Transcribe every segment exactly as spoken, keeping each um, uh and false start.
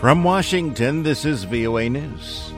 From Washington, this is V O A News.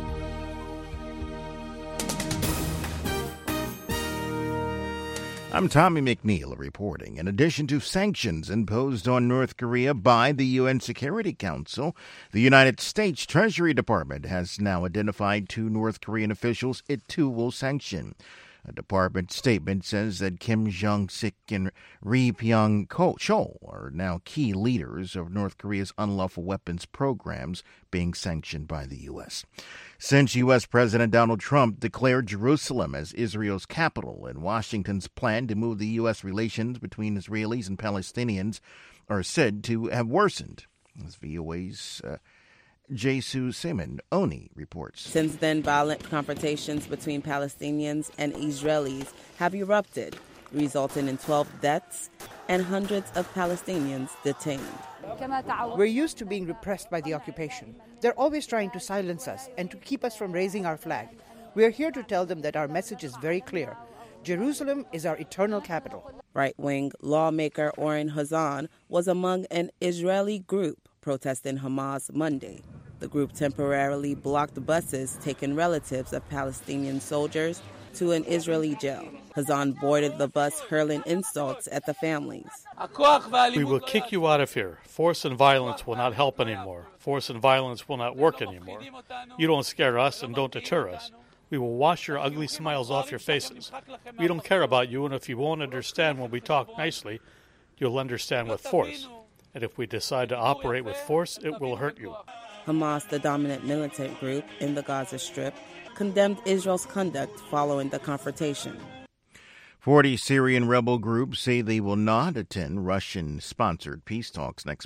I'm Tommy McNeil reporting. In addition to sanctions imposed on North Korea by the U N Security Council, the United States Treasury Department has now identified two North Korean officials it too will sanction. A department statement says that Kim Jong-sik and Ri Pyong-chol are now key leaders of North Korea's unlawful weapons programs being sanctioned by the U S. Since U S. President Donald Trump declared Jerusalem as Israel's capital and Washington's plan to move the U S relations between Israelis and Palestinians are said to have worsened. As V O A's uh, Jesus Simon Oni reports. Since then, violent confrontations between Palestinians and Israelis have erupted, resulting in twelve deaths and hundreds of Palestinians detained. We're used to being repressed by the occupation. They're always trying to silence us and to keep us from raising our flag. We're here to tell them that our message is very clear. Jerusalem is our eternal capital. Right-wing lawmaker Oren Hazan was among an Israeli group protesting Hamas Monday. The group temporarily blocked buses taking relatives of Palestinian soldiers to an Israeli jail. Hazan boarded the bus, hurling insults at the families. We will kick you out of here. Force and violence will not help anymore. Force and violence will not work anymore. You don't scare us and don't deter us. We will wash your ugly smiles off your faces. We don't care about you, and if you won't understand when we talk nicely, you'll understand with force. And if we decide to operate with force, it will hurt you. Hamas, the dominant militant group in the Gaza Strip, condemned Israel's conduct following the confrontation. Forty Syrian rebel groups say they will not attend Russian-sponsored peace talks next